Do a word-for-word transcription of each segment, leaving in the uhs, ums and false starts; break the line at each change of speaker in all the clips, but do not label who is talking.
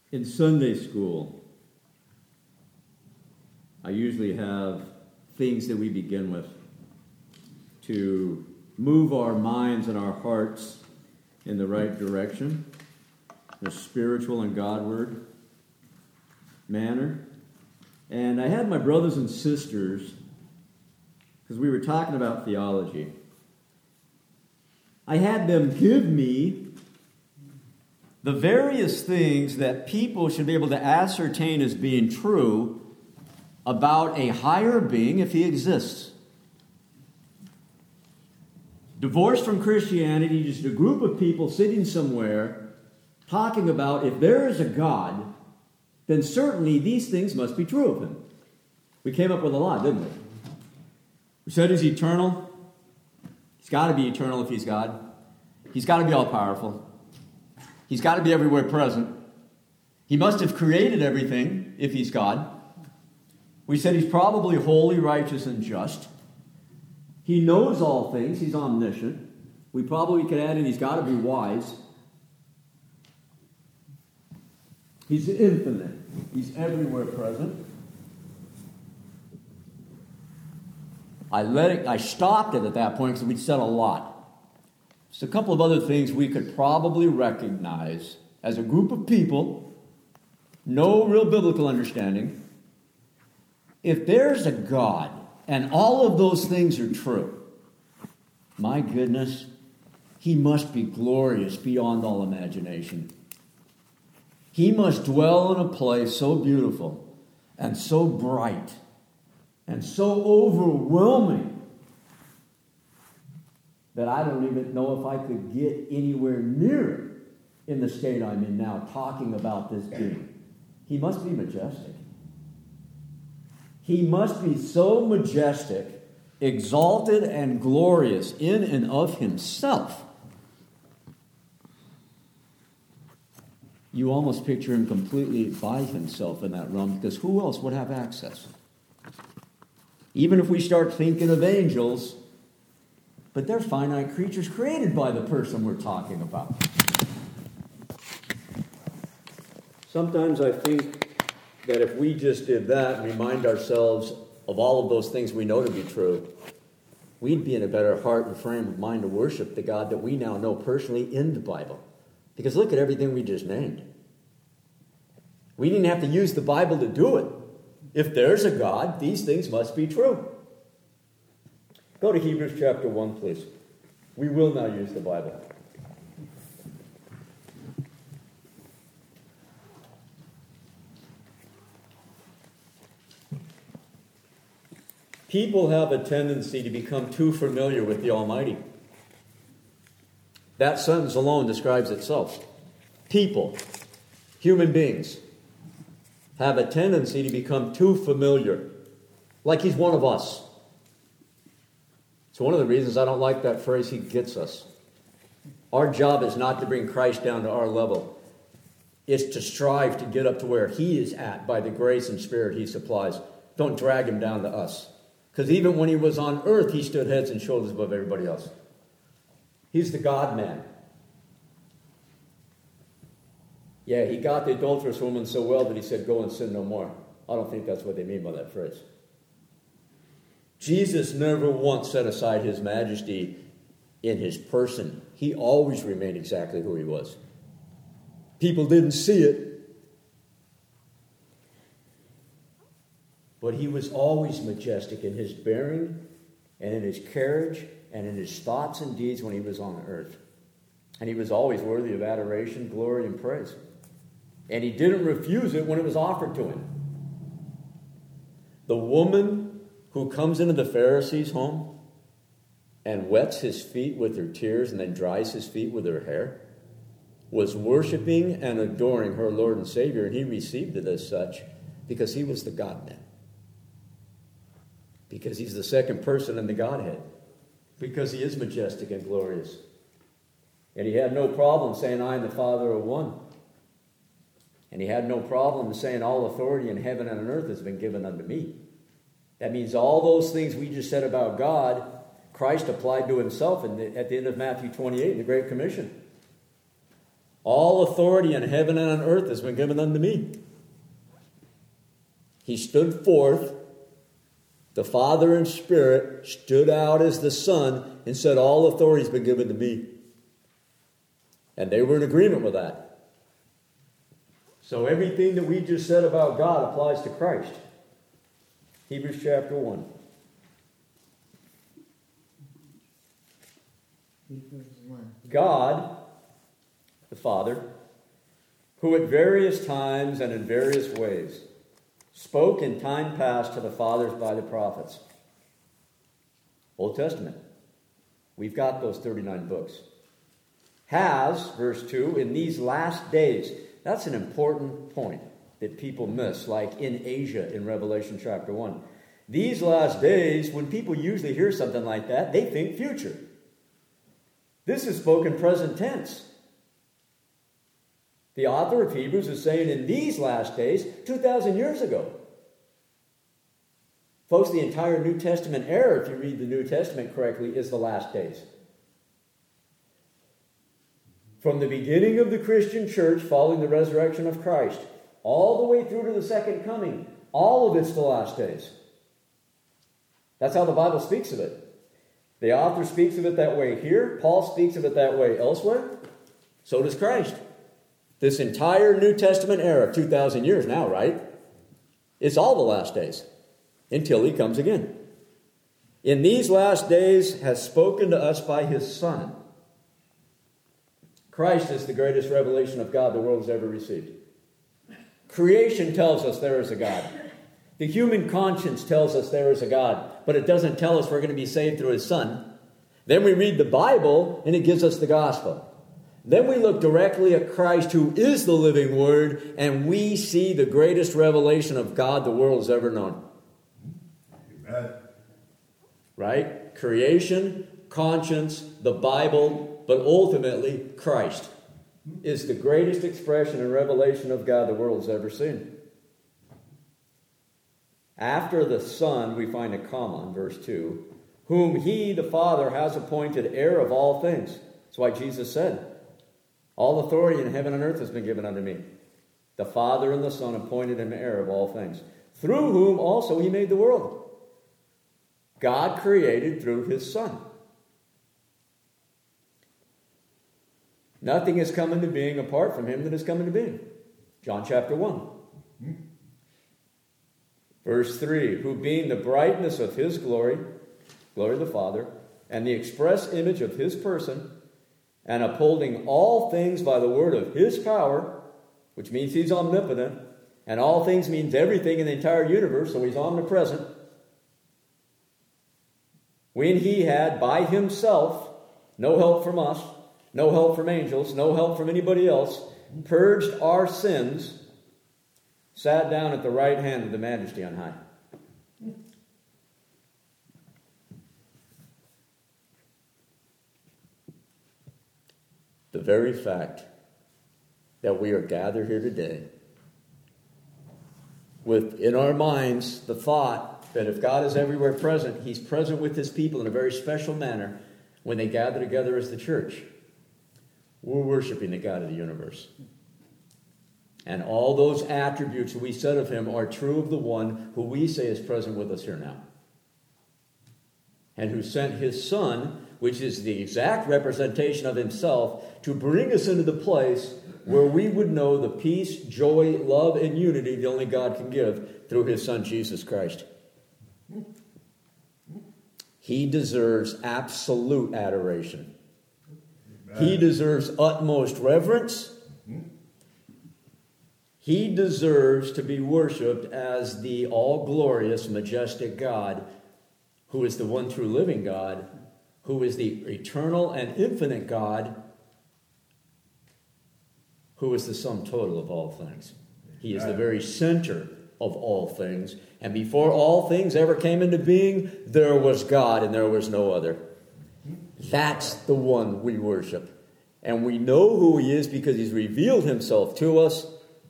In Sunday school, I usually have things that we begin with to move our minds and our hearts in the right direction, in a spiritual and Godward manner. And I had my brothers and sisters, because we were talking about theology, I had them give me the various things that people should be able to ascertain as being true about a higher being if he exists. Divorced from Christianity, just a group of people sitting somewhere talking about if there is a God, then certainly these things must be true of him. We came up with a lot, didn't we? We said he's eternal. He's got to be eternal if he's God. He's got to be all-powerful. He's got to be everywhere present. He must have created everything if he's God. We said he's probably holy, righteous, and just. He knows all things. He's omniscient. We probably could add in he's got to be wise. He's infinite. He's everywhere present. I let it. I stopped it at that point because we'd said a lot. Just a couple of other things we could probably recognize as a group of people, no real biblical understanding. If there's a God and all of those things are true, my goodness, he must be glorious beyond all imagination. He must dwell in a place so beautiful and so bright and so overwhelming that I don't even know if I could get anywhere near it in the state I'm in now, talking about this being. He must be majestic. He must be so majestic, exalted, and glorious in and of himself. You almost picture him completely by himself in that realm, because who else would have access? Even if we start thinking of angels, but they're finite creatures created by the person we're talking about. Sometimes I think that if we just did that and remind ourselves of all of those things we know to be true, we'd be in a better heart and frame of mind to worship the God that we now know personally in the Bible. Because look at everything we just named. We didn't have to use the Bible to do it. If there's a God, these things must be true. Go to Hebrews chapter one, please. We will now use the Bible. People have a tendency to become too familiar with the Almighty. That sentence alone describes itself. People, human beings, have a tendency to become too familiar, like he's one of us. It's one of the reasons I don't like that phrase, he gets us. Our job is not to bring Christ down to our level. It's to strive to get up to where he is at by the grace and spirit he supplies. Don't drag him down to us. Because even when he was on earth, he stood heads and shoulders above everybody else. He's the God-man. Yeah, he got the adulterous woman so well that he said, go and sin no more. I don't think that's what they mean by that phrase. Jesus never once set aside his majesty in his person. He always remained exactly who he was. People didn't see it, but he was always majestic in his bearing and in his carriage and in his thoughts and deeds when he was on the earth. And he was always worthy of adoration, glory, and praise. And he didn't refuse it when it was offered to him. The woman who comes into the Pharisee's home and wets his feet with her tears and then dries his feet with her hair was worshiping and adoring her Lord and Savior, and he received it as such because he was the God-man. Because he's the second person in the Godhead. Because he is majestic and glorious. And he had no problem saying, I and the Father are one. And he had no problem saying, all authority in heaven and on earth has been given unto me. That means all those things we just said about God, Christ applied to himself in the, at the end of Matthew twenty-eight, in the Great Commission. All authority in heaven and on earth has been given unto me. He stood forth. The Father and Spirit stood out as the Son and said, all authority has been given to me. And they were in agreement with that. So everything that we just said about God applies to Christ. Hebrews chapter one. God, the Father, who at various times and in various ways spoke in time past to the fathers by the prophets. Old Testament. We've got those thirty-nine books. Has, verse two, in these last days. That's an important point that people miss, like in Asia in Revelation chapter one. These last days, when people usually hear something like that, they think future. This is spoken present tense. The author of Hebrews is saying in these last days, two thousand years ago. Folks, the entire New Testament era, if you read the New Testament correctly, is the last days. From the beginning of the Christian church following the resurrection of Christ, all the way through to the second coming, all of it's the last days. That's how the Bible speaks of it. The author speaks of it that way here. Paul speaks of it that way elsewhere. So does Christ. This entire New Testament era, two thousand years now, right? It's all the last days until he comes again. In these last days has spoken to us by his Son. Christ is the greatest revelation of God the world has ever received. Creation tells us there is a God. The human conscience tells us there is a God, but it doesn't tell us we're going to be saved through his Son. Then we read the Bible, and it gives us the gospel. Then we look directly at Christ, who is the living Word, and we see the greatest revelation of God the world has ever known.
Amen.
Right? Creation, conscience, the Bible, but ultimately Christ is the greatest expression and revelation of God the world has ever seen. After the Son, we find a comma in verse two, whom he, the Father, has appointed heir of all things. That's why Jesus said, all authority in heaven and earth has been given unto me. The Father and the Son appointed him heir of all things, through whom also he made the world. God created through his Son. Nothing has come into being apart from him that has come into being. John chapter one. Verse three, who being the brightness of his glory, glory of the Father, and the express image of his person, and upholding all things by the word of his power, which means he's omnipotent, and all things means everything in the entire universe, so he's omnipresent. When he had by himself, no help from us, no help from angels, no help from anybody else, purged our sins, sat down at the right hand of the Majesty on high. The very fact that we are gathered here today with in our minds the thought that if God is everywhere present, he's present with his people in a very special manner when they gather together as the church. We're worshiping the God of the universe. And all those attributes that we said of him are true of the one who we say is present with us here now. And who sent his Son, which is the exact representation of himself, to bring us into the place where we would know the peace, joy, love, and unity that only God can give through his Son, Jesus Christ. He deserves absolute adoration. Amen. He deserves utmost reverence. He deserves to be worshipped as the all-glorious, majestic God, who is the one true living God, who is the eternal and infinite God, who is the sum total of all things. He is the very center of all things. And before all things ever came into being, there was God and there was no other. That's the one we worship. And we know who he is because he's revealed himself to us.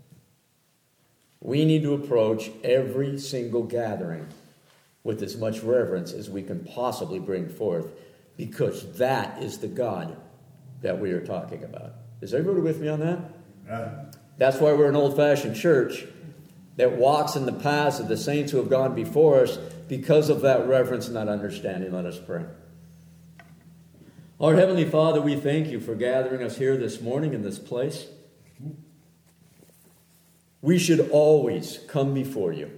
We need to approach every single gathering with as much reverence as we can possibly bring forth, because that is the God that we are talking about. Is everybody with me on that?
Yeah.
That's why we're an old-fashioned church that walks in the paths of the saints who have gone before us because of that reverence and that understanding. Let us pray. Our Heavenly Father, we thank you for gathering us here this morning in this place. We should always come before you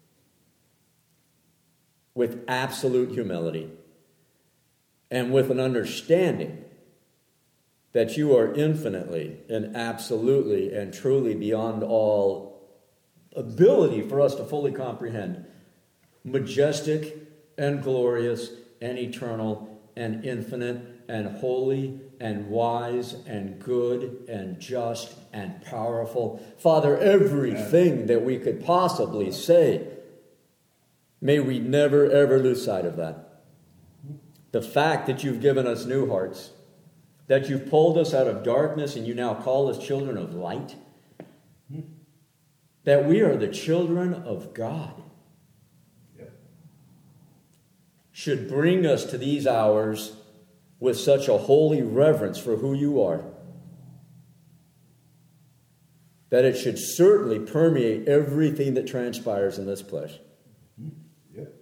with absolute humility and with an understanding that you are infinitely and absolutely and truly beyond all ability for us to fully comprehend, majestic and glorious and eternal and infinite and holy and wise and good and just and powerful. Father, everything that we could possibly say, may we never ever lose sight of that. The fact that you've given us new hearts, that you've pulled us out of darkness and you now call us children of light, that we are the children of God, should bring us to these hours with such a holy reverence for who you are, that it should certainly permeate everything that transpires in this place.
Yep.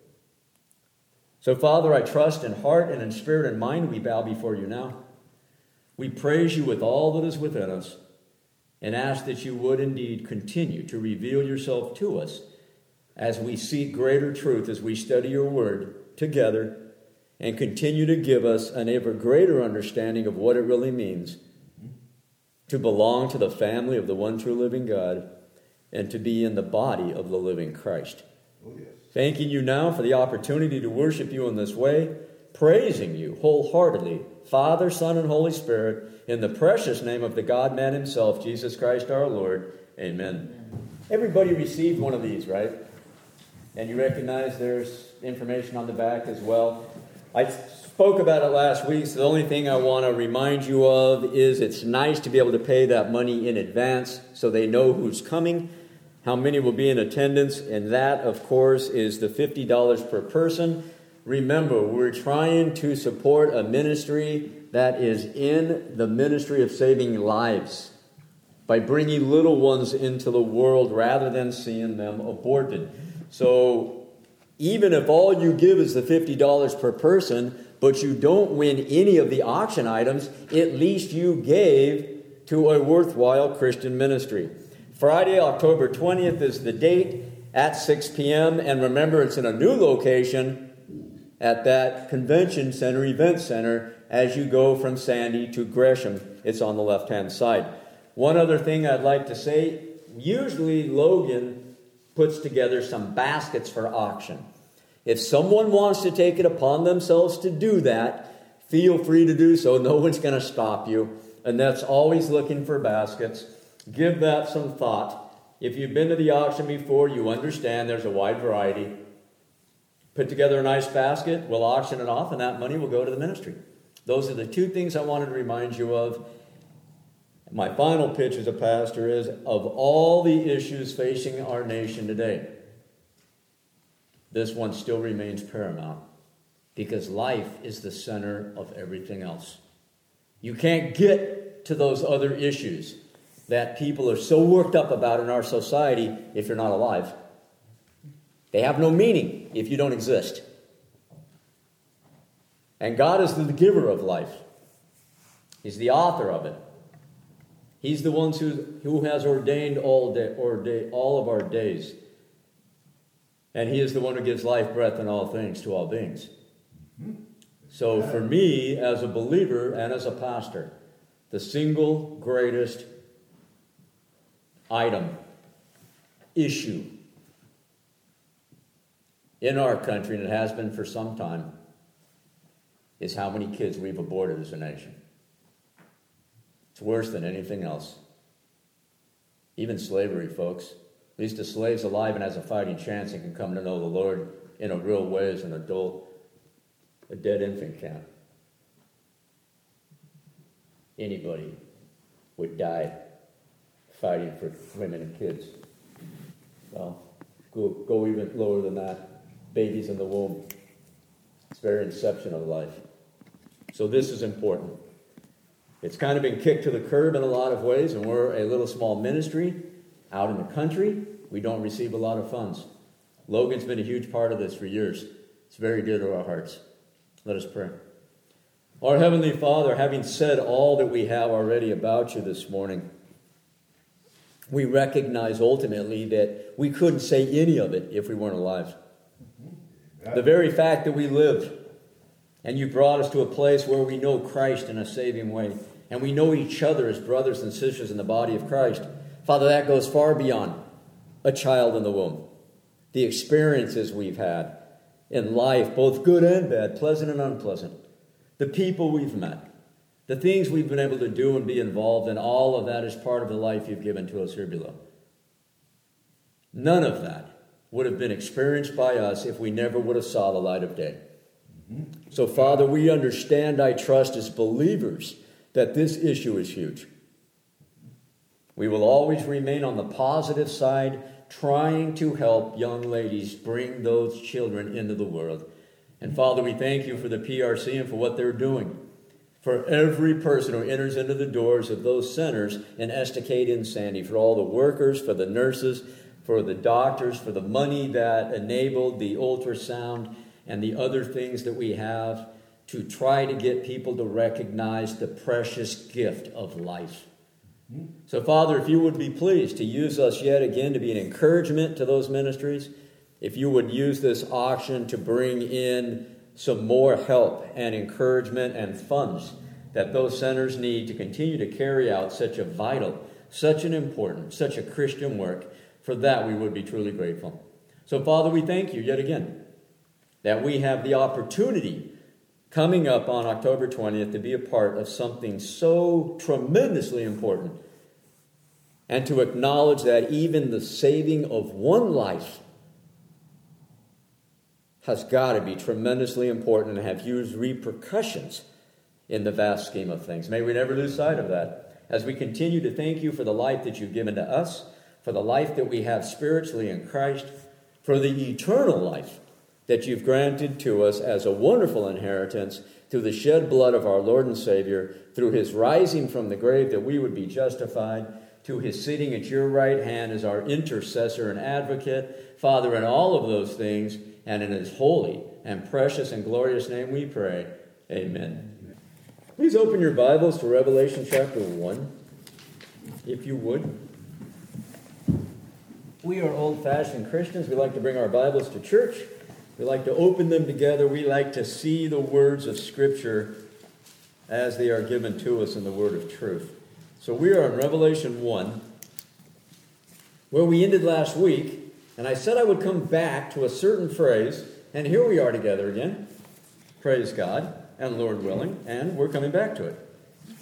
So, Father, I trust in heart and in spirit and mind we bow before you now. We praise you with all that is within us and ask that you would indeed continue to reveal yourself to us as we seek greater truth, as we study your word together, and continue to give us an ever greater understanding of what it really means to belong to the family of the one true living God and to be in the body of the living Christ.
Oh, yes.
Thanking you now for the opportunity to worship you in this way, praising you wholeheartedly, Father, Son, and Holy Spirit, in the precious name of the God-man himself, Jesus Christ our Lord. Amen. Amen. Everybody received one of these, right? And you recognize there's information on the back as well. I spoke about it last week, so the only thing I want to remind you of is it's nice to be able to pay that money in advance so they know who's coming, how many will be in attendance, and that, of course, is the fifty dollars per person. Remember, we're trying to support a ministry that is in the ministry of saving lives by bringing little ones into the world rather than seeing them aborted. So even if all you give is the fifty dollars per person, but you don't win any of the auction items, at least you gave to a worthwhile Christian ministry. Friday, October twentieth is the date at six p.m. And remember, it's in a new location at that convention center, event center, as you go from Sandy to Gresham. It's on the left-hand side. One other thing I'd like to say, usually Logan puts together some baskets for auction. If someone wants to take it upon themselves to do that, feel free to do so. No one's going to stop you. And that's always looking for baskets. Give that some thought. If you've been to the auction before, you understand there's a wide variety. Put together a nice basket, we'll auction it off, and that money will go to the ministry. Those are the two things I wanted to remind you of. My final pitch as a pastor is, of all the issues facing our nation today, this one still remains paramount because life is the center of everything else. You can't get to those other issues that people are so worked up about in our society if you're not alive. They have no meaning if you don't exist. And God is the giver of life. He's the author of it. He's the one who, who has ordained all, day, ordained all of our days. And he is the one who gives life, breath, and all things to all beings. So for me, as a believer and as a pastor, the single greatest item, issue in our country, and it has been for some time, is how many kids we've aborted as a nation. It's worse than anything else. Even slavery, folks. At least a slave's alive and has a fighting chance and can come to know the Lord in a real way as an adult. A dead infant can't. Anybody would die fighting for women and kids. Well, go, go even lower than that. Babies in the womb. It's the very inception of life. So this is important. It's kind of been kicked to the curb in a lot of ways, and we're a little small ministry out in the country. We don't receive a lot of funds. Logan's been a huge part of this for years. It's very dear to our hearts. Let us pray. Our Heavenly Father, having said all that we have already about you this morning, we recognize ultimately that we couldn't say any of it if we weren't alive. The very fact that we live, and you brought us to a place where we know Christ in a saving way, and we know each other as brothers and sisters in the body of Christ. Father, that goes far beyond a child in the womb. The experiences we've had in life, both good and bad, pleasant and unpleasant. The people we've met. The things we've been able to do and be involved in, all of that is part of the life you've given to us here below. None of that would have been experienced by us if we never would have saw the light of day. Mm-hmm. So, Father, we understand, I trust, as believers, that this issue is huge. We will always remain on the positive side, trying to help young ladies bring those children into the world. And Father, we thank you for the P R C and for what they're doing. For every person who enters into the doors of those centers in Estacade and Sandy, for all the workers, for the nurses, for the doctors, for the money that enabled the ultrasound and the other things that we have to try to get people to recognize the precious gift of life. So, Father, if you would be pleased to use us yet again to be an encouragement to those ministries, if you would use this auction to bring in some more help and encouragement and funds that those centers need to continue to carry out such a vital, such an important, such a Christian work, for that we would be truly grateful. So, Father, we thank you yet again that we have the opportunity coming up on October twentieth to be a part of something so tremendously important, and to acknowledge that even the saving of one life has got to be tremendously important and have huge repercussions in the vast scheme of things. May we never lose sight of that as we continue to thank you for the life that you've given to us, for the life that we have spiritually in Christ, for the eternal life that you've granted to us as a wonderful inheritance through the shed blood of our Lord and Savior, through his rising from the grave that we would be justified, to his sitting at your right hand as our intercessor and advocate. Father, in all of those things, and in his holy and precious and glorious name we pray. Amen. Please open your Bibles to Revelation chapter one, if you would. We are old-fashioned Christians. We like to bring our Bibles to church. We like to open them together. We like to see the words of Scripture as they are given to us in the word of truth. So we are in Revelation one, where we ended last week. And I said I would come back to a certain phrase, and here we are together again. Praise God, and Lord willing, and we're coming back to it.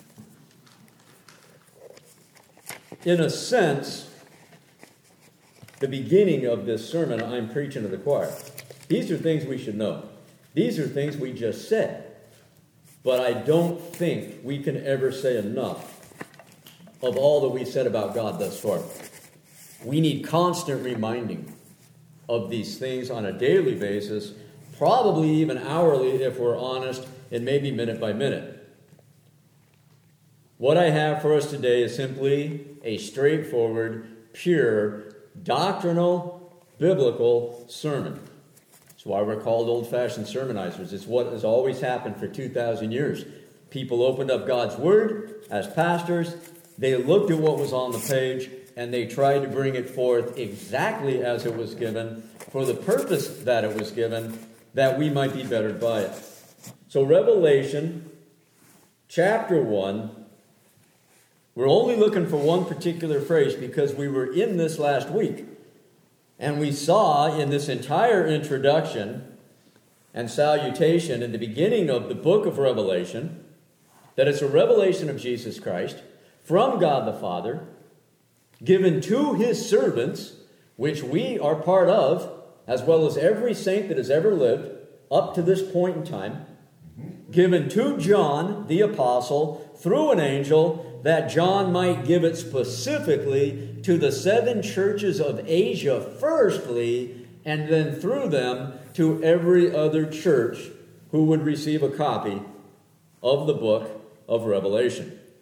In a sense, the beginning of this sermon, I'm preaching to the choir. These are things we should know. These are things we just said. But I don't think we can ever say enough of all that we said about God thus far. We need constant reminding of these things on a daily basis, probably even hourly if we're honest, and maybe minute by minute. What I have for us today is simply a straightforward, pure, doctrinal, biblical sermon. That's why we're called old-fashioned sermonizers. It's what has always happened for two thousand years. People opened up God's Word as pastors. They looked at what was on the page, and they tried to bring it forth exactly as it was given, for the purpose that it was given, that we might be bettered by it. So Revelation chapter one, we're only looking for one particular phrase because we were in this last week. And we saw in this entire introduction and salutation in the beginning of the book of Revelation that it's a revelation of Jesus Christ from God the Father, given to his servants, which we are part of, as well as every saint that has ever lived up to this point in time, given to John the apostle through an angel, that John might give it specifically to the seven churches of Asia firstly, and then through them to every other church who would receive a copy of the book of Revelation.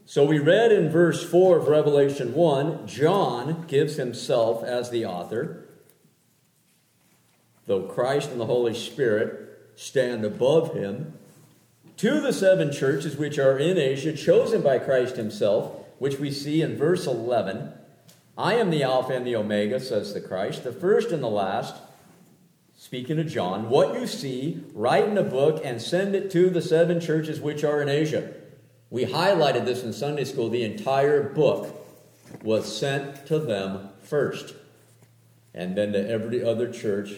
So we read in verse four of Revelation one, John gives himself as the author, though Christ and the Holy Spirit stand above him, to the seven churches which are in Asia, chosen by Christ himself, which we see in verse eleven. I am the Alpha and the Omega, says the Christ, the first and the last. Speaking of John, what you see, write in a book and send it to the seven churches which are in Asia. We highlighted this in Sunday school. The entire book was sent to them first, and then to every other church,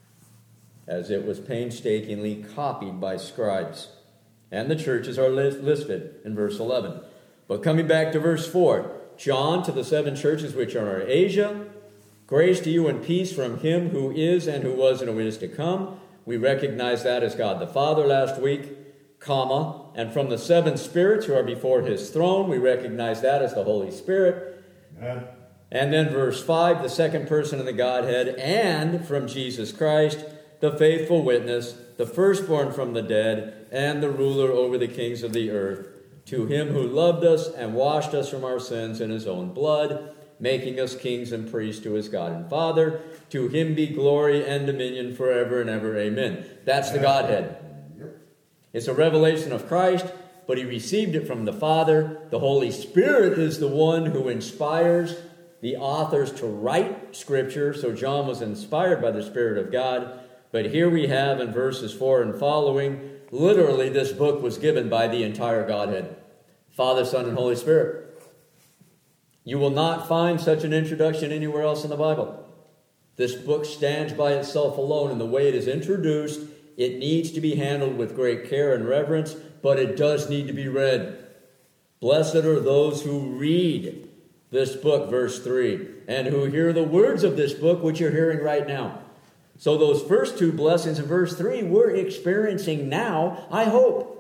as it was painstakingly copied by scribes. And the churches are listed in verse eleven. But coming back to verse four, John to the seven churches which are in Asia, grace to you and peace from him who is and who was and who is to come. We recognize that as God the Father last week, comma, and from the seven spirits who are before his throne, we recognize that as the Holy Spirit.
Amen.
And then verse five, the second person in the Godhead, and from Jesus Christ, the faithful witness, the firstborn from the dead, and the ruler over the kings of the earth, to him who loved us and washed us from our sins in his own blood, making us kings and priests to his God and Father. To him be glory and dominion forever and ever. Amen. That's the Godhead. It's a revelation of Christ, but he received it from the Father. The Holy Spirit is the one who inspires the authors to write Scripture. So John was inspired by the Spirit of God. But here we have in verses four and following, literally this book was given by the entire Godhead. Father, Son, and Holy Spirit. You will not find such an introduction anywhere else in the Bible. This book stands by itself alone, and the way it is introduced, it needs to be handled with great care and reverence, but it does need to be read. Blessed are those who read this book, verse three, and who hear the words of this book, which you're hearing right now. So those first two blessings in verse three, we're experiencing now, I hope.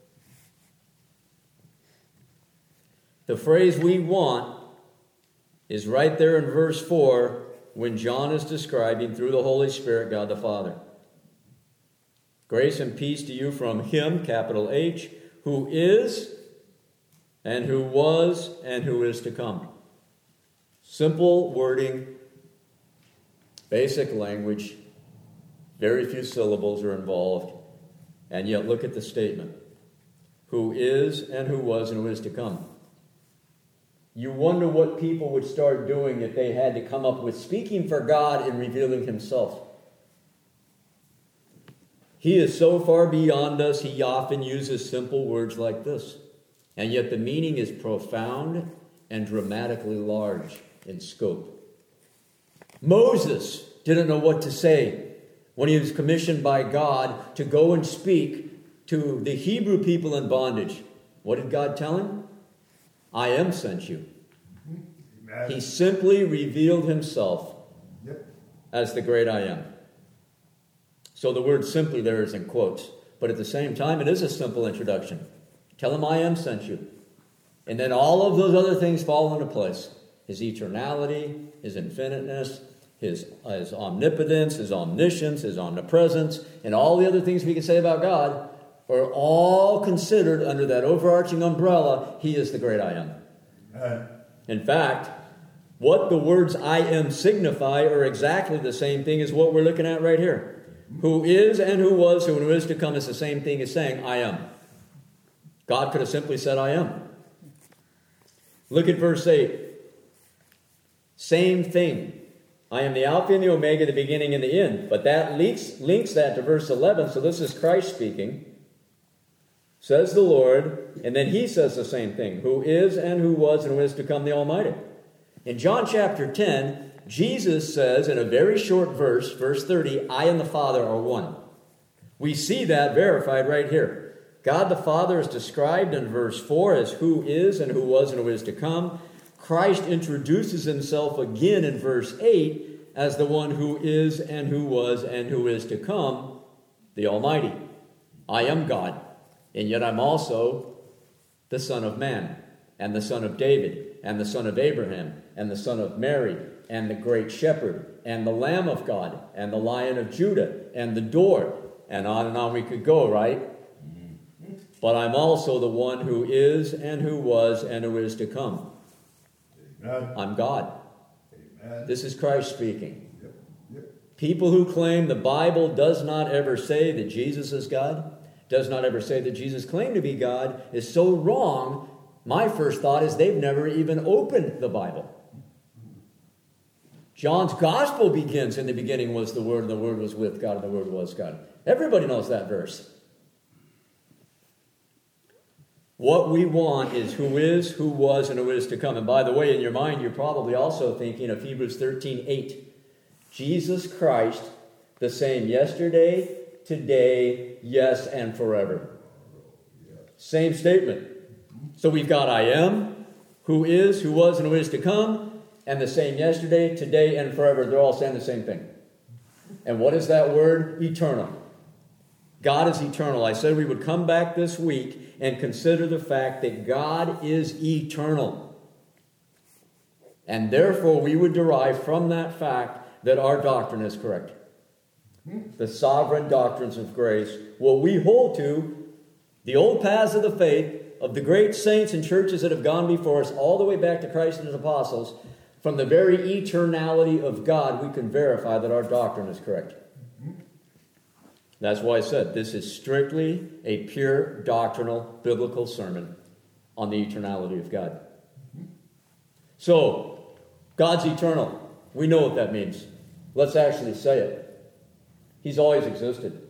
The phrase we want is right there in verse four when John is describing through the Holy Spirit God the Father. Grace and peace to you from him, capital H, who is and who was and who is to come. Simple wording, basic language, very few syllables are involved, and yet look at the statement. Who is and who was and who is to come. You wonder what people would start doing if they had to come up with speaking for God and revealing himself. He is so far beyond us, he often uses simple words like this. And yet the meaning is profound and dramatically large in scope. Moses didn't know what to say when he was commissioned by God to go and speak to the Hebrew people in bondage. What did God tell him? I am sent you.
Amen.
He simply revealed himself
Yep.
as the great I am. So the word simply there is in quotes. But at the same time, it is a simple introduction. Tell him I am sent you. And then all of those other things fall into place. His eternality, his infiniteness, his, his omnipotence, his omniscience, his omnipresence, and all the other things we can say about God are all considered under that overarching umbrella. He is the great I am.
Amen.
In fact, what the words I am signify are exactly the same thing as what we're looking at right here. Who is and who was and who is to come is the same thing as saying I am. God could have simply said I am. Look at verse eight. Same thing. I am the Alpha and the Omega, the beginning and the end. But that links, links that to verse eleven. So this is Christ speaking. Says the Lord. And then he says the same thing. Who is and who was and who is to come, the Almighty. In John chapter ten, Jesus says in a very short verse, verse thirty, I and the Father are one. We see that verified right here. God the Father is described in verse four as who is and who was and who is to come. Christ introduces himself again in verse eight as the one who is and who was and who is to come, the Almighty. I am God, and yet I'm also the Son of Man, and the Son of David, and the Son of Abraham, and the Son of Mary, and the Great Shepherd, and the Lamb of God, and the Lion of Judah, and the door, and on and on we could go, right? but I'm also the one who is and who was and who is to come.
Amen.
I'm God.
Amen.
This is Christ speaking.
Yep. Yep.
People who claim the Bible does not ever say that Jesus is God, does not ever say that Jesus claimed to be God, is so wrong. My first thought is they've never even opened the Bible. John's gospel begins, in the beginning was the Word, and the Word was with God, and the Word was God. Everybody knows that verse. What we want is who is, who was, and who is to come. And by the way, in your mind, you're probably also thinking of Hebrews thirteen eight. Jesus Christ, the same yesterday, today, yes, and forever. Same statement. So we've got I am, who is, who was, and who is to come, and the same yesterday, today, and forever. They're all saying the same thing. And what is that word? Eternal. God is eternal. I said we would come back this week and consider the fact that God is eternal. And therefore we would derive from that fact that our doctrine is correct. The sovereign doctrines of grace. What we hold to, the old paths of the faith, of the great saints and churches that have gone before us, all the way back to Christ and his apostles, from the very eternality of God, we can verify that our doctrine is correct. That's why I said this is strictly a pure doctrinal biblical sermon on the eternality of God. So, God's eternal. We know what that means. Let's actually say it. He's always existed.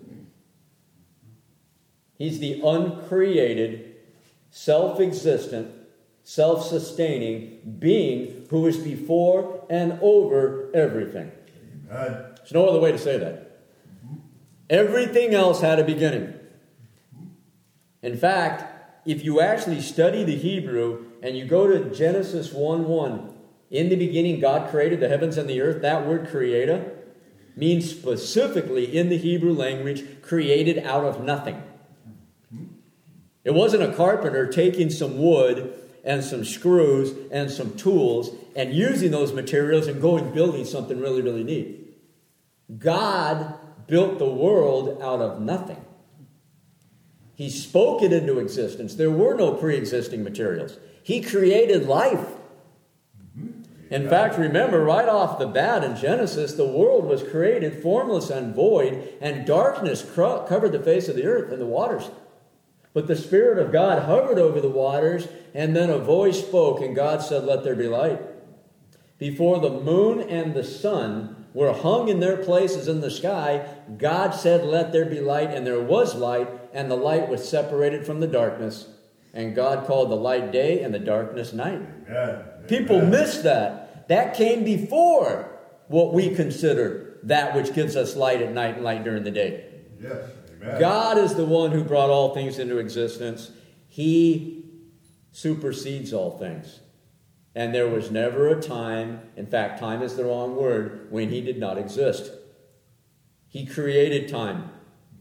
He's the uncreated, self-existent, self-sustaining being who is before and over everything.
Amen.
There's no other way to say that. Everything else had a beginning. In fact, if you actually study the Hebrew and you go to Genesis one one, in the beginning God created the heavens and the earth, that word creator means specifically in the Hebrew language created out of nothing. It wasn't a carpenter taking some wood and some screws and some tools and using those materials and going building something really, really neat. God built the world out of nothing. He spoke it into existence. There were no pre-existing materials. He created life. In fact, remember, right off the bat in Genesis, the world was created formless and void, and darkness cro- covered the face of the earth and the waters. But the Spirit of God hovered over the waters, and then a voice spoke, and God said, "Let there be light." Before the moon and the sun were hung in their places in the sky, God said, "Let there be light," and there was light, and the light was separated from the darkness. And God called the light day and the darkness night.
Amen.
People
Amen.
miss that. That came before what we consider that which gives us light at night and light during the day.
Yes. Amen.
God is the one who brought all things into existence. He supersedes all things. And there was never a time, in fact, time is the wrong word, when he did not exist. He created time.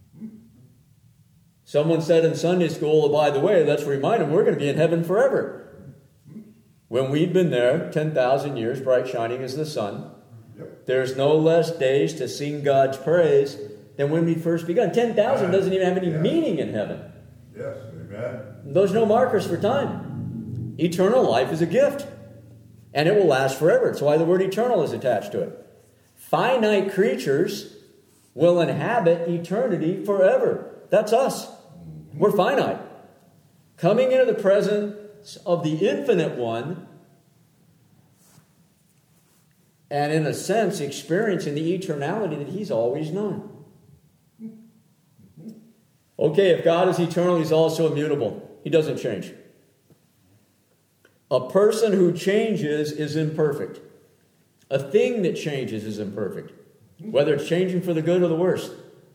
Someone said in Sunday school, oh, by the way, let's remind them we're going to be in heaven forever. When we'd been there ten thousand years, bright shining as the sun,
Yep.
there's no less days to sing God's praise than when we first begun. ten thousand doesn't even have any
Yeah.
meaning in heaven.
Yes. Amen.
There's no markers for time. Eternal life is a gift, and it will last forever. That's why the word eternal is attached to it. Finite creatures will inhabit eternity forever. That's us. We're finite. Coming into the presence of the infinite one, and in a sense experiencing the eternality that he's always known. Okay, if God is eternal, he's also immutable. He doesn't change. A person who changes is imperfect. A thing that changes is imperfect, whether it's changing for the good or the worse.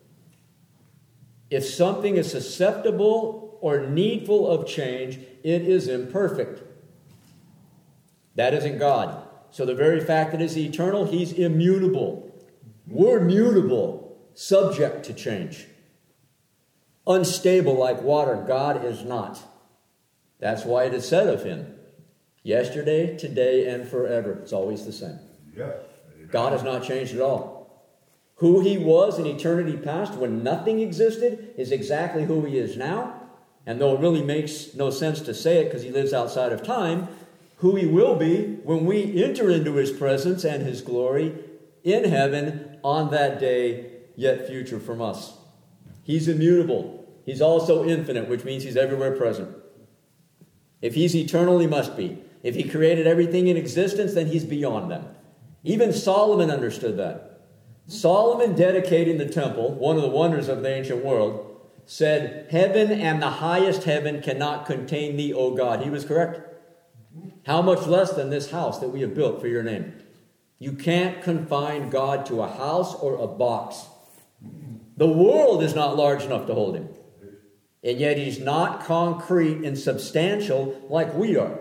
If something is susceptible or needful of change, it is imperfect. That isn't God. So the very fact that he's eternal, he's immutable. We're mutable, subject to change. Unstable like water, God is not. That's why it is said of him, yesterday, today, and forever. It's always the same.
Yes.
God has not changed at all. Who he was in eternity past when nothing existed is exactly who he is now. And though it really makes no sense to say it because he lives outside of time, who he will be when we enter into his presence and his glory in heaven on that day yet future from us. He's immutable. He's also infinite, which means he's everywhere present. If he's eternal, he must be. If he created everything in existence, then he's beyond them. Even Solomon understood that. Solomon, dedicating the temple, one of the wonders of the ancient world, said, "Heaven and the highest heaven cannot contain thee, O God." He was correct. How much less than this house that we have built for your name? You can't confine God to a house or a box. The world is not large enough to hold him. And yet he's not concrete and substantial like we are.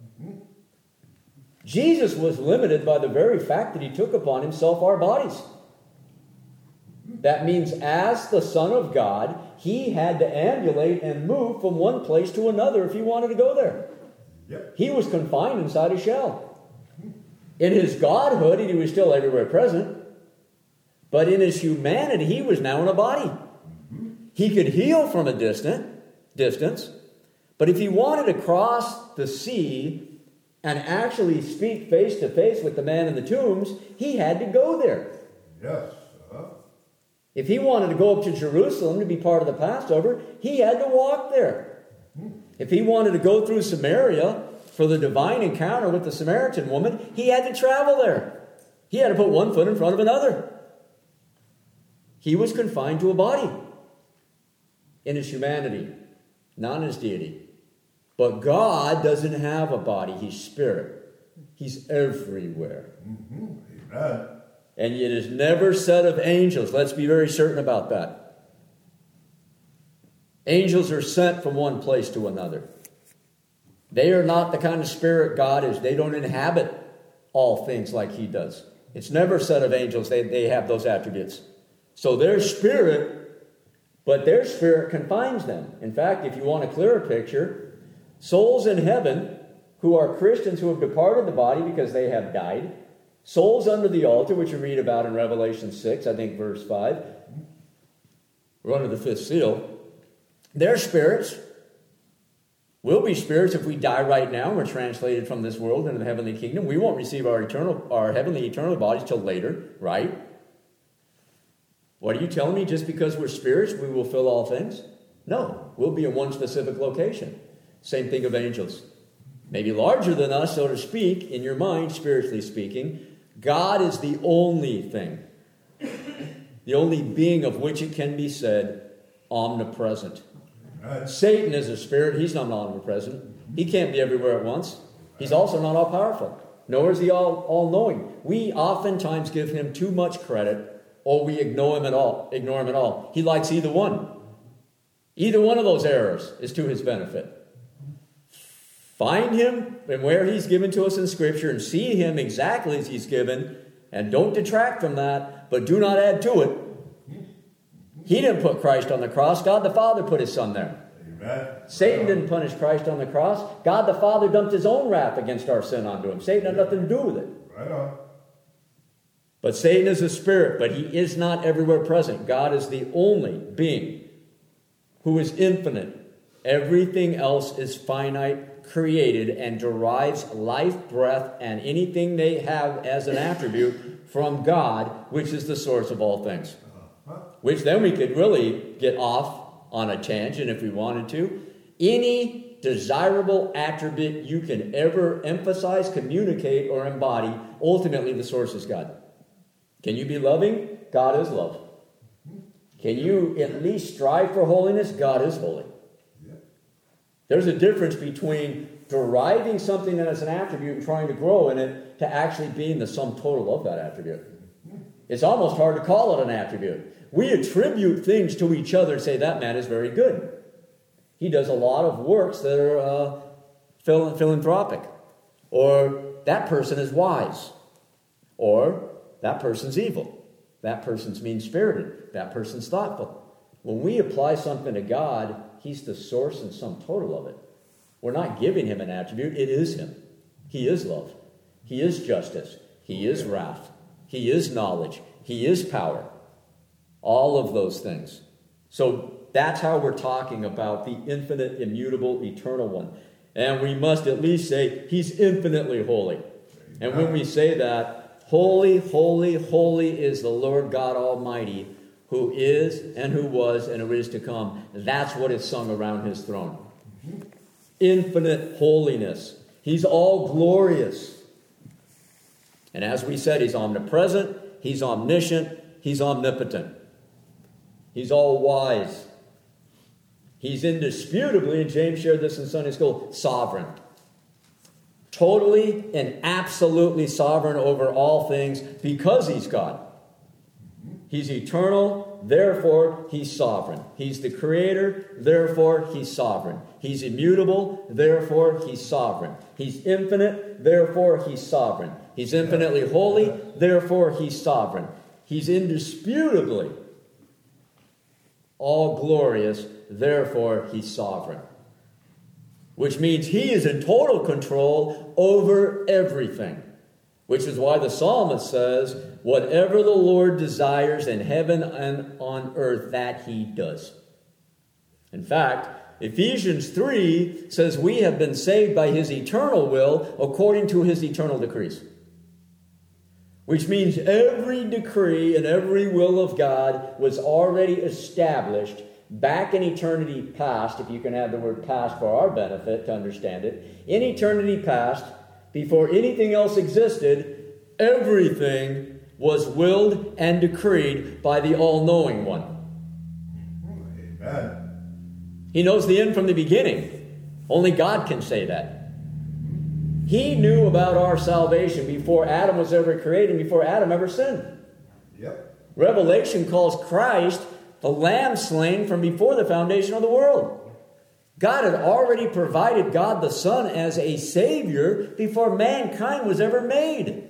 Jesus was limited by the very fact that he took upon himself our bodies. That means as the Son of God, he had to ambulate and move from one place to another if he wanted to go there.
Yep.
He was confined inside a shell. In his godhood, he was still everywhere present. But in his humanity, he was now in a body. He could heal from a distant distance. But if he wanted to cross the sea and actually speak face to face with the man in the tombs, he had to go there.
Yes. Uh-huh.
If he wanted to go up to Jerusalem to be part of the Passover, he had to walk there. If he wanted to go through Samaria for the divine encounter with the Samaritan woman, he had to travel there. He had to put one foot in front of another. He was confined to a body in his humanity, not in his deity. But God doesn't have a body. He's spirit. He's everywhere.
Mm-hmm. Amen.
And it is never said of angels. Let's be very certain about that. Angels are sent from one place to another. They are not the kind of spirit God is. They don't inhabit all things like he does. It's never said of angels they, they have those attributes. So their spirit, but their spirit confines them. In fact, if you want a clearer picture, souls in heaven who are Christians who have departed the body because they have died, souls under the altar, which you read about in Revelation six, I think verse five, or under the fifth seal, their spirits will be spirits if we die right now and we're translated from this world into the heavenly kingdom. We won't receive our eternal, our heavenly eternal bodies till later, right? What are you telling me? Just because we're spirits, we will fill all things? No, we'll be in one specific location. Same thing of angels. Maybe larger than us, so to speak, in your mind, spiritually speaking. God is the only thing, the only being of which it can be said omnipresent.
Right.
Satan is a spirit. He's not omnipresent. He can't be everywhere at once. He's also not all-powerful, nor is he all, all-knowing. We oftentimes give him too much credit, or we ignore him at all. Ignore him at all. He likes either one. Either one of those errors is to his benefit. Find him and where he's given to us in Scripture and see him exactly as he's given, and don't detract from that, but do not add to it. He didn't put Christ on the cross. God the Father put his Son there.
Amen.
Satan didn't punish Christ on the cross. God the Father dumped his own wrath against our sin onto him. Satan had nothing to do with it.
Right on.
But Satan is a spirit, but he is not everywhere present. God is the only being who is infinite. Everything else is finite, created, and derives life, breath, and anything they have as an attribute from God, which is the source of all things. Which then we could really get off on a tangent if we wanted to. Any desirable attribute you can ever emphasize, communicate, or embody, ultimately the source is God. Can you be loving? God is love. Can you at least strive for holiness? God is holy. There's a difference between deriving something as an attribute and trying to grow in it to actually being the sum total of that attribute. It's almost hard to call it an attribute. We attribute things to each other and say, that man is very good. He does a lot of works that are uh, phil- philanthropic. Or that person is wise. Or that person's evil. That person's mean-spirited. That person's thoughtful. When we apply something to God, he's the source and sum total of it. We're not giving him an attribute. It is him. He is love. He is justice. He is wrath. He is knowledge. He is power. All of those things. So that's how we're talking about the infinite, immutable, eternal one. And we must at least say he's infinitely holy. And when we say that, holy, holy, holy is the Lord God Almighty, who is and who was and who is to come. That's what is sung around his throne. Infinite holiness. He's all glorious. And as we said, he's omnipresent, he's omniscient, he's omnipotent. He's all wise. He's indisputably, and James shared this in Sunday school, sovereign. Totally and absolutely sovereign over all things because he's God. He's eternal, therefore he's sovereign. He's the creator, therefore he's sovereign. He's immutable, therefore he's sovereign. He's infinite, therefore he's sovereign. He's infinitely holy, therefore he's sovereign. He's indisputably all glorious, therefore he's sovereign. Which means he is in total control over everything. Which is why the psalmist says, whatever the Lord desires in heaven and on earth, that he does. In fact, Ephesians three says we have been saved by his eternal will according to his eternal decrees. Which means every decree and every will of God was already established back in eternity past, if you can have the word past for our benefit to understand it. In eternity past, before anything else existed, everything was willed and decreed by the all-knowing one.
Amen.
He knows the end from the beginning. Only God can say that. He knew about our salvation before Adam was ever created, before Adam ever sinned.
Yep.
Revelation calls Christ the Lamb slain from before the foundation of the world. God had already provided God the Son as a Savior before mankind was ever made.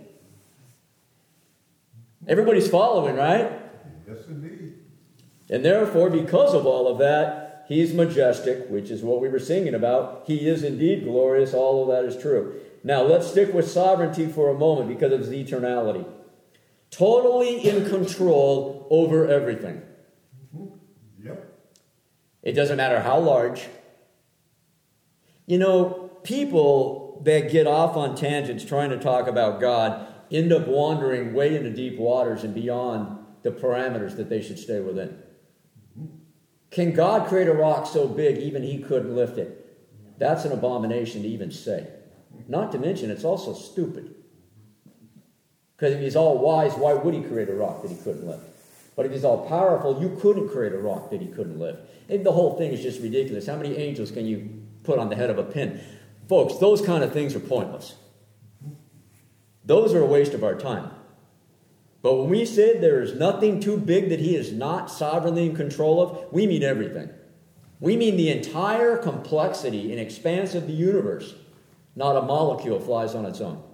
Everybody's following, right?
Yes, indeed.
And therefore, because of all of that, he's majestic, which is what we were singing about. He is indeed glorious. All of that is true. Now, let's stick with sovereignty for a moment because of his eternality. Totally in control over everything.
Yep.
It doesn't matter how large. You know, people that get off on tangents trying to talk about God end up wandering way into deep waters and beyond the parameters that they should stay within. Can God create a rock so big even he couldn't lift it? That's an abomination to even say. Not to mention, it's also stupid. Because if he's all wise, why would he create a rock that he couldn't lift? But if he's all powerful, you couldn't create a rock that he couldn't lift. And the whole thing is just ridiculous. How many angels can you put on the head of a pin? Folks, those kind of things are pointless. Those are a waste of our time. But when we say there is nothing too big that he is not sovereignly in control of, we mean everything. We mean the entire complexity and expanse of the universe. Not a molecule flies on its own.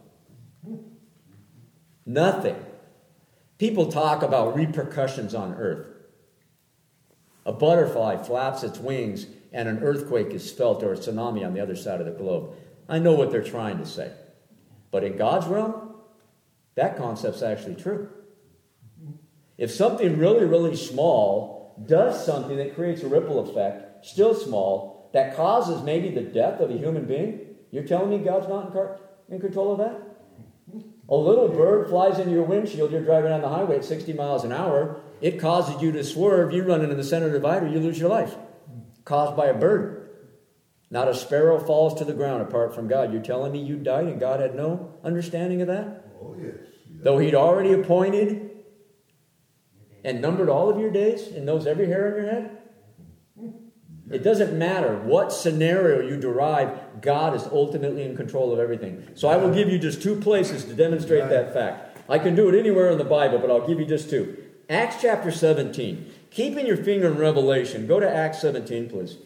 Nothing. People talk about repercussions on earth. A butterfly flaps its wings and an earthquake is felt or a tsunami on the other side of the globe. I know what they're trying to say. But in God's realm, that concept's actually true. If something really, really small does something that creates a ripple effect, still small, that causes maybe the death of a human being, you're telling me God's not in, car- in control of that? A little bird flies into your windshield, you're driving on the highway at sixty miles an hour, it causes you to swerve, you run into the center divider, you lose your life. Caused by a bird. Not a sparrow falls to the ground apart from God. You're telling me you died and God had no understanding of that?
Oh, yes.
Though he'd already appointed and numbered all of your days and knows every hair on your head? It doesn't matter what scenario you derive, God is ultimately in control of everything. So I will give you just two places to demonstrate that fact. I can do it anywhere in the Bible, but I'll give you just two. Acts chapter seventeen. Keeping your finger in Revelation, go to Acts seventeen, please.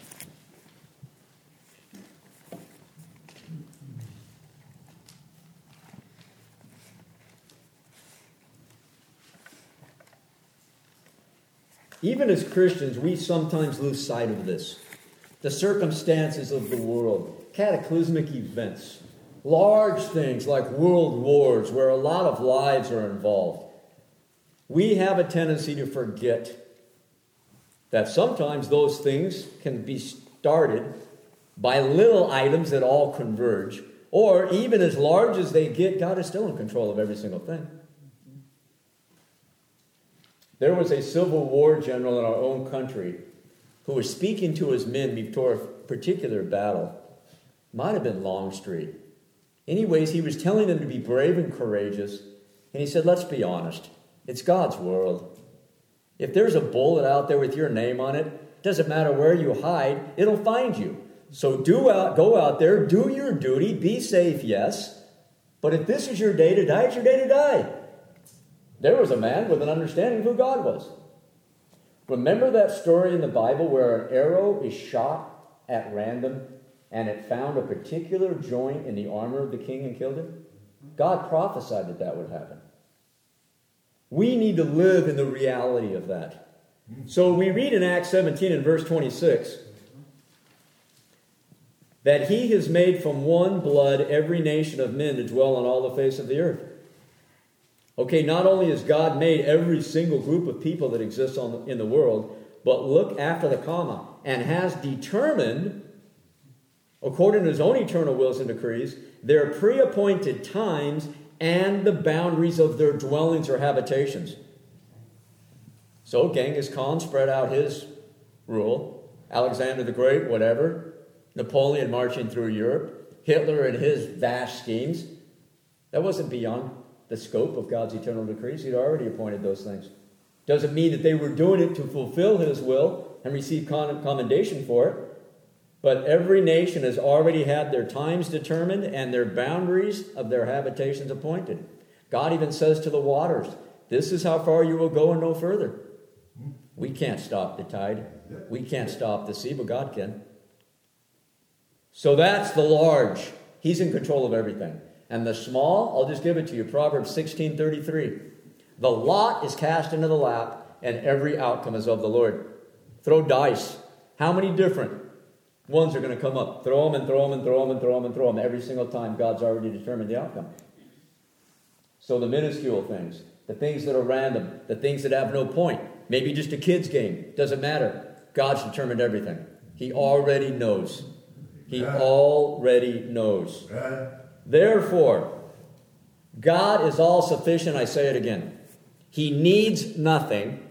Even as Christians, we sometimes lose sight of this. The circumstances of the world, cataclysmic events, large things like world wars where a lot of lives are involved. We have a tendency to forget that sometimes those things can be started by little items that all converge, or even as large as they get, God is still in control of every single thing. There was a Civil War general in our own country who was speaking to his men before a particular battle. Might have been Longstreet. Anyways, he was telling them to be brave and courageous. And he said, let's be honest. It's God's world. If there's a bullet out there with your name on it, doesn't matter where you hide, it'll find you. So do out, go out there, do your duty, be safe, yes. But if this is your day to die, it's your day to die. There was a man with an understanding of who God was. Remember that story in the Bible where an arrow is shot at random and it found a particular joint in the armor of the king and killed him? God prophesied that that would happen. We need to live in the reality of that. So we read in Acts seventeen and verse twenty-six that he has made from one blood every nation of men to dwell on all the face of the earth. Okay, not only has God made every single group of people that exists on the, in the world, but look after the comma, and has determined, according to his own eternal wills and decrees, their pre-appointed times and the boundaries of their dwellings or habitations. So Genghis Khan spread out his rule, Alexander the Great, whatever, Napoleon marching through Europe, Hitler and his vast schemes. That wasn't beyond the scope of God's eternal decrees. He'd already appointed those things. Doesn't mean that they were doing it to fulfill his will and receive commendation for it. But every nation has already had their times determined and their boundaries of their habitations appointed. God even says to the waters, this is how far you will go and no further. We can't stop the tide. We can't stop the sea, but God can. So that's the large. He's in control of everything. And the small, I'll just give it to you. Proverbs sixteen thirty-three. The lot is cast into the lap, and every outcome is of the Lord. Throw dice. How many different ones are going to come up? Throw them and throw them and throw them and throw them and throw them. Every single time God's already determined the outcome. So the minuscule things, the things that are random, the things that have no point, maybe just a kid's game, doesn't matter. God's determined everything. He already knows. He already knows. Therefore, God is all sufficient. I say it again. He needs nothing,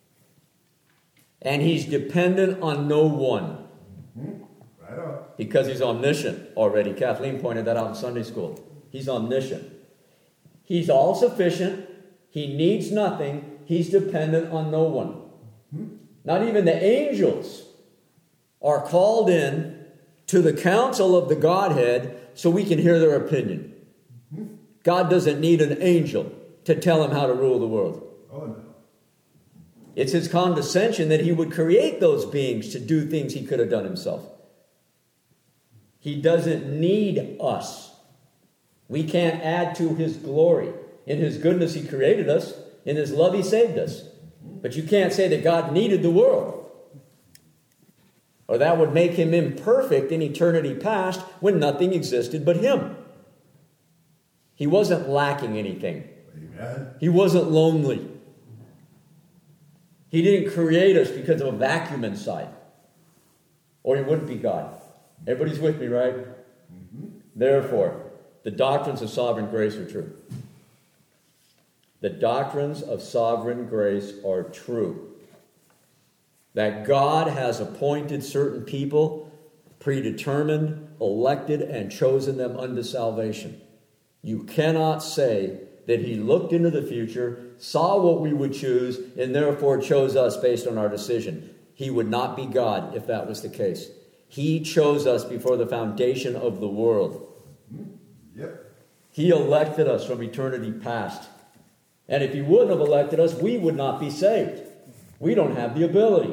and he's dependent on no one.
Right on.
Because he's omniscient already. Kathleen pointed that out in Sunday school. He's omniscient. He's all sufficient. He needs nothing. He's dependent on no one. Not even the angels are called in to the council of the Godhead so we can hear their opinion. God doesn't need an angel to tell him how to rule the world.
Oh, no.
It's his condescension that he would create those beings to do things he could have done himself. He doesn't need us. We can't add to his glory. In his goodness, he created us. In his love, he saved us. But you can't say that God needed the world, or that would make him imperfect in eternity past when nothing existed but him. He wasn't lacking anything.
Amen.
He wasn't lonely. He didn't create us because of a vacuum inside, or he wouldn't be God. Everybody's with me, right? Mm-hmm. Therefore, the doctrines of sovereign grace are true. The doctrines of sovereign grace are true. That God has appointed certain people, predetermined, elected, and chosen them unto salvation. You cannot say that he looked into the future, saw what we would choose, and therefore chose us based on our decision. He would not be God if that was the case. He chose us before the foundation of the world.
Yep.
He elected us from eternity past. And if he wouldn't have elected us, we would not be saved. We don't have the ability.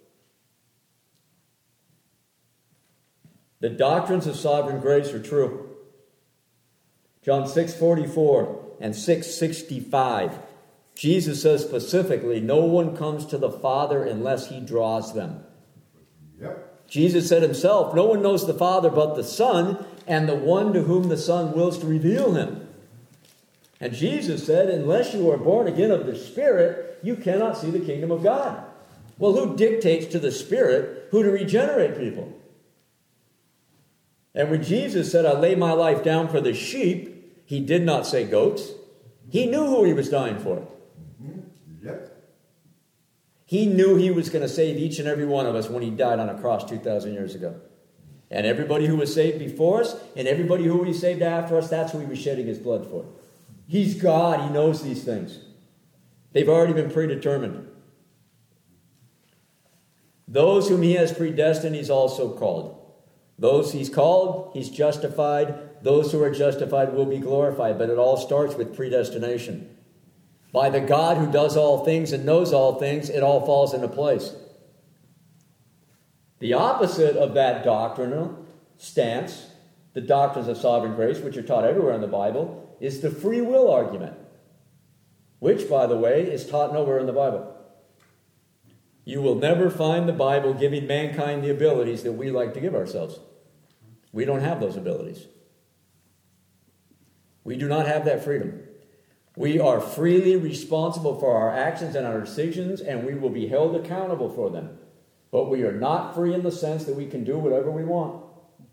The doctrines of sovereign grace are true. John six forty-four and six sixty-five. Jesus says specifically, no one comes to the Father unless he draws them.
Yep.
Jesus said himself, no one knows the Father but the Son, and the one to whom the Son wills to reveal him. And Jesus said, unless you are born again of the Spirit, you cannot see the kingdom of God. Well, who dictates to the Spirit who to regenerate people? And when Jesus said, I lay my life down for the sheep, he did not say goats. He knew who he was dying for.
Yep.
He knew he was going to save each and every one of us when he died on a cross two thousand years ago. And everybody who was saved before us and everybody who he saved after us, that's who he was shedding his blood for. He's God. He knows these things. They've already been predetermined. Those whom he has predestined, he's also called. Those he's called, he's justified. Those who are justified will be glorified. But it all starts with predestination. By the God who does all things and knows all things, it all falls into place. The opposite of that doctrinal stance, the doctrines of sovereign grace, which are taught everywhere in the Bible, is the free will argument, which, by the way, is taught nowhere in the Bible. You will never find the Bible giving mankind the abilities that we like to give ourselves. We don't have those abilities. We do not have that freedom. We are freely responsible for our actions and our decisions, and we will be held accountable for them. But we are not free in the sense that we can do whatever we want.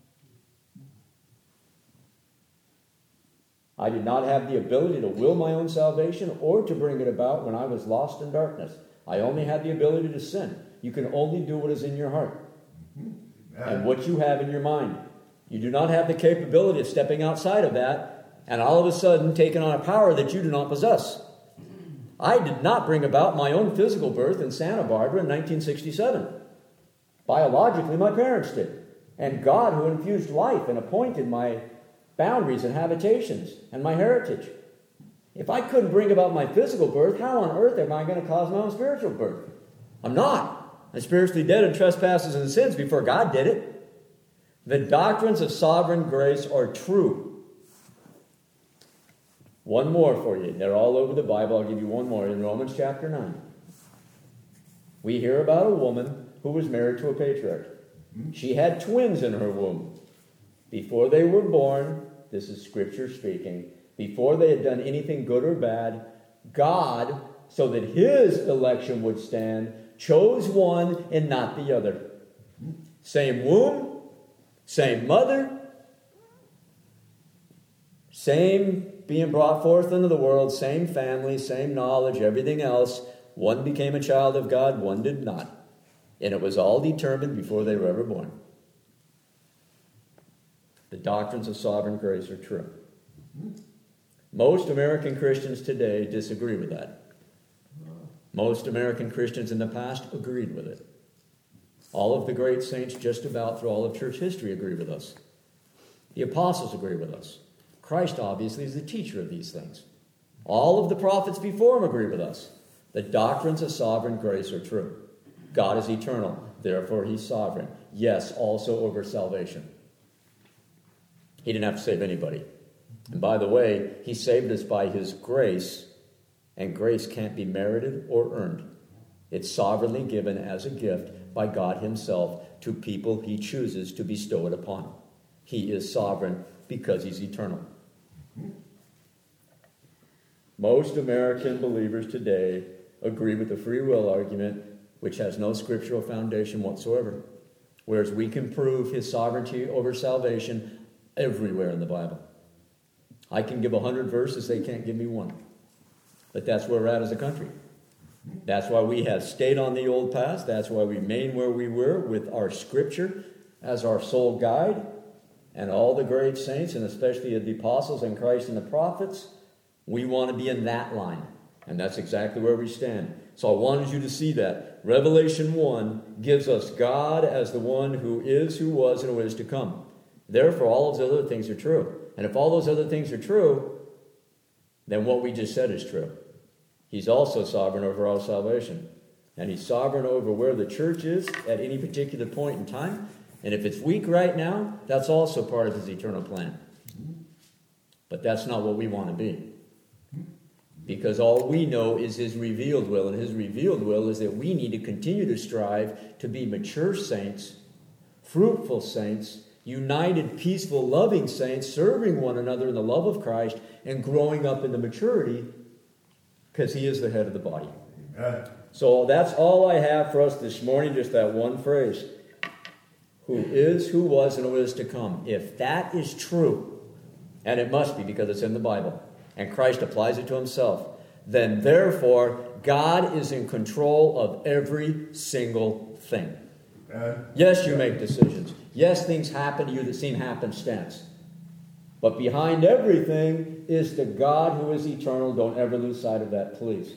I did not have the ability to will my own salvation or to bring it about when I was lost in darkness. I only had the ability to sin. You can only do what is in your heart and what you have in your mind. You do not have the capability of stepping outside of that and all of a sudden taking on a power that you do not possess. I did not bring about my own physical birth in Santa Barbara in nineteen sixty-seven. Biologically, my parents did. And God, who infused life and appointed my boundaries and habitations and my heritage. If I couldn't bring about my physical birth, how on earth am I going to cause my own spiritual birth? I'm not. I'm spiritually dead in trespasses and sins before God did it. The doctrines of sovereign grace are true. One more for you. They're all over the Bible. I'll give you one more in Romans chapter nine. We hear about a woman who was married to a patriarch. She had twins in her womb. Before they were born, this is Scripture speaking, before they had done anything good or bad, God, so that his election would stand, chose one and not the other. Same womb, same mother, same being brought forth into the world, same family, same knowledge, everything else. One became a child of God, one did not. And it was all determined before they were ever born. The doctrines of sovereign grace are true. Most American Christians today disagree with that. Most American Christians in the past agreed with it. All of the great saints just about through all of church history agree with us. The apostles agree with us. Christ obviously is the teacher of these things. All of the prophets before him agree with us. The doctrines of sovereign grace are true. God is eternal, therefore he's sovereign. Yes, also over salvation. He didn't have to save anybody. And by the way, he saved us by his grace, and grace can't be merited or earned. It's sovereignly given as a gift by God himself to people he chooses to bestow it upon. He is sovereign because he's eternal. Most American believers today agree with the free will argument, which has no scriptural foundation whatsoever, whereas we can prove his sovereignty over salvation everywhere in the Bible. I can give a hundred verses, they can't give me one. But that's where we're at as a country. That's why we have stayed on the old path. That's why we remain where we were with our scripture as our sole guide. And all the great saints, and especially the apostles and Christ and the prophets, we want to be in that line. And that's exactly where we stand. So I wanted you to see that. Revelation one gives us God as the one who is, who was, and who is to come. Therefore, all of those other things are true. And if all those other things are true, then what we just said is true. He's also sovereign over our salvation. And he's sovereign over where the church is at any particular point in time. And if it's weak right now, that's also part of his eternal plan. But that's not what we want to be. Because all we know is his revealed will. And his revealed will is that we need to continue to strive to be mature saints, fruitful saints, united, peaceful, loving saints, serving one another in the love of Christ and growing up into maturity because he is the head of the body.
Amen.
So that's all I have for us this morning, just that one phrase. Who is, who was, and who is to come. If that is true, and it must be because it's in the Bible, and Christ applies it to himself, then therefore God is in control of every single thing.
Uh,
Yes, you make decisions. Yes, things happen to you that seem happenstance. But behind everything is the God who is eternal. Don't ever lose sight of that, please.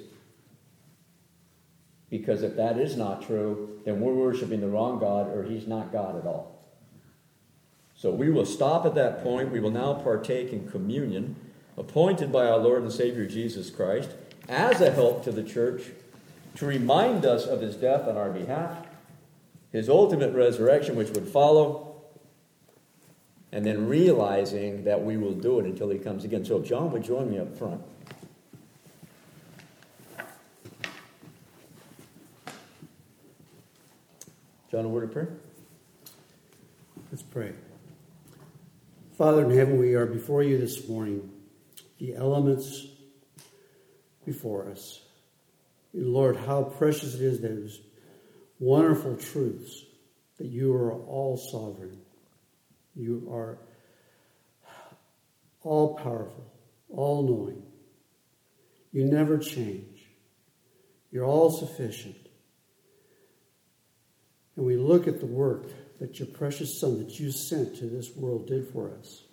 Because if that is not true, then we're worshiping the wrong God, or he's not God at all. So we will stop at that point. We will now partake in communion, appointed by our Lord and Savior Jesus Christ, as a help to the church, to remind us of his death on our behalf, his ultimate resurrection, which would follow, and then realizing that we will do it until he comes again. So if John would join me up front. John, a word of prayer?
Let's pray. Father in heaven, we are before you this morning, the elements before us. And Lord, how precious it is that it is wonderful truths that you are all sovereign. You are all powerful, all knowing. You never change. You're all sufficient. And we look at the work that your precious Son that you sent to this world did for us.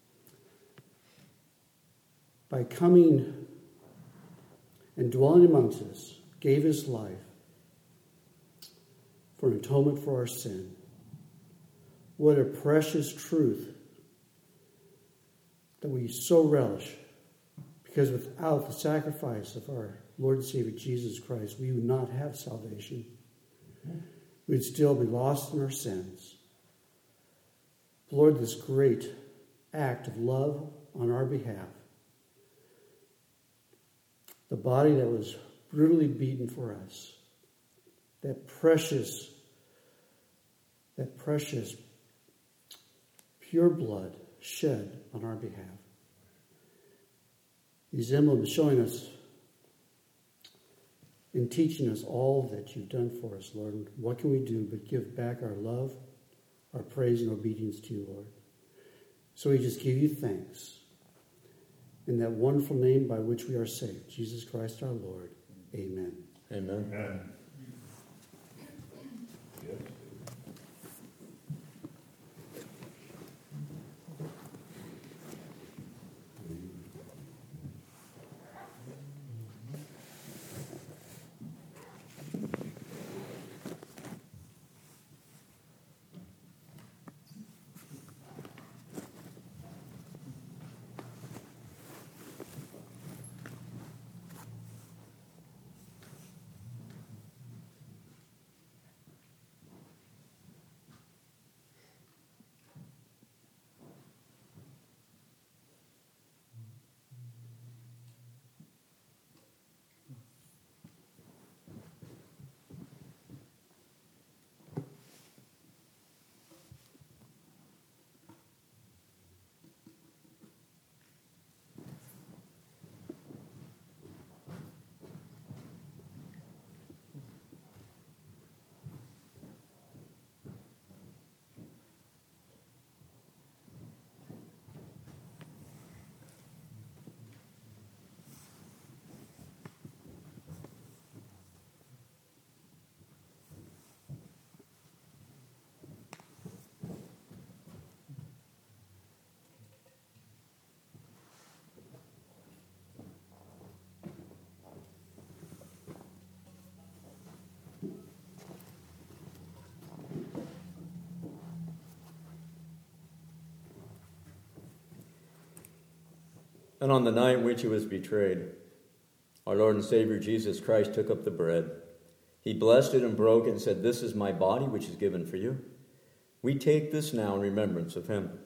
By coming and dwelling amongst us, gave his life for an atonement for our sin. What a precious truth that we so relish, because without the sacrifice of our Lord and Savior Jesus Christ, we would not have salvation. We'd still be lost in our sins. Lord, this great act of love on our behalf, the body that was brutally beaten for us, that precious, that precious pure blood shed on our behalf. These emblems showing us and teaching us all that you've done for us, Lord. What can we do but give back our love, our praise, and obedience to you, Lord? So we just give you thanks in that wonderful name by which we are saved, Jesus Christ our Lord. Amen.
Amen.
Amen. Yes.
And on the night in which he was betrayed, our Lord and Savior Jesus Christ took up the bread. He blessed it and broke it and said, "This is my body, which is given for you. We take this now in remembrance of him."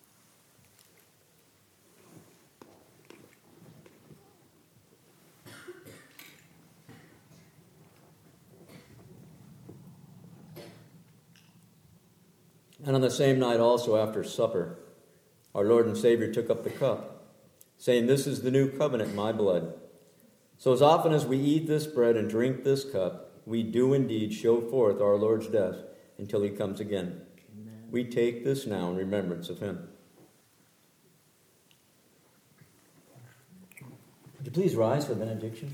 And on the same night also after supper, our Lord and Savior took up the cup, saying, "This is the new covenant in my blood. So as often as we eat this bread and drink this cup, we do indeed show forth our Lord's death until he comes again. Amen. We take this now in remembrance of him. Would you please rise for benediction?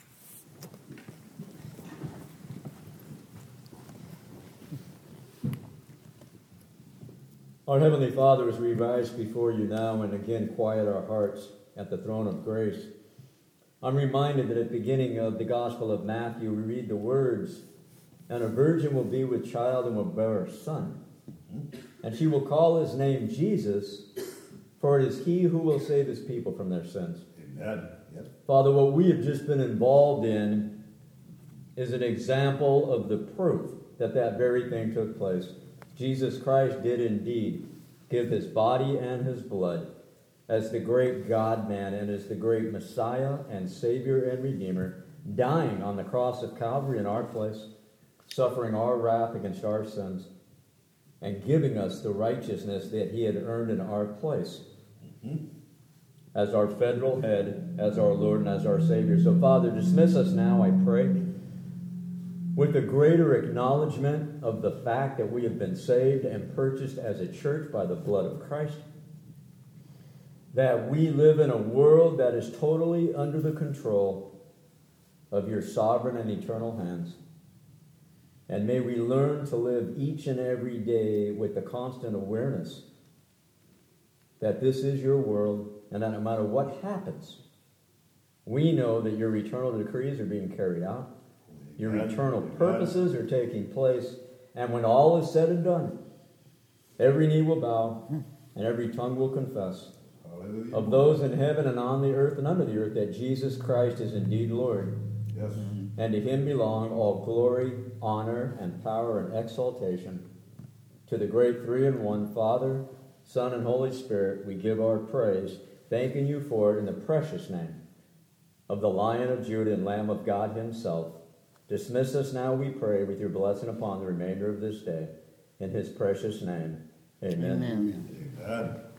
Our Heavenly Father, as we rise before you now and again quiet our hearts at the throne of grace, I'm reminded that at the beginning of the Gospel of Matthew, we read the words, "And a virgin will be with child and will bear a son. And she will call his name Jesus, for it is he who will save his people from their sins."
Amen. Yes.
Father, what we have just been involved in is an example of the proof that that very thing took place. Jesus Christ did indeed give his body and his blood as the great God-man and as the great Messiah and Savior and Redeemer, dying on the cross of Calvary in our place, suffering our wrath against our sins, and giving us the righteousness that he had earned in our place. Mm-hmm. As our federal head, as our Lord and as our Savior. So, Father, dismiss us now, I pray, with a greater acknowledgement of the fact that we have been saved and purchased as a church by the blood of Christ, that we live in a world that is totally under the control of your sovereign and eternal hands. And may we learn to live each and every day with the constant awareness that this is your world, and that no matter what happens, we know that your eternal decrees are being carried out. Your eternal purposes are taking place. And when all is said and done, every knee will bow and every tongue will confess Hallelujah. Of those in heaven and on the earth and under the earth that Jesus Christ is indeed Lord. Yes. And to him belong all glory, honor, and power and exaltation. To the great three in one, Father, Son, and Holy Spirit, we give our praise, thanking you for it in the precious name of the Lion of Judah and Lamb of God himself. Dismiss us now, we pray, with your blessing upon the remainder of this day. In his precious name, amen.
Amen.
Amen.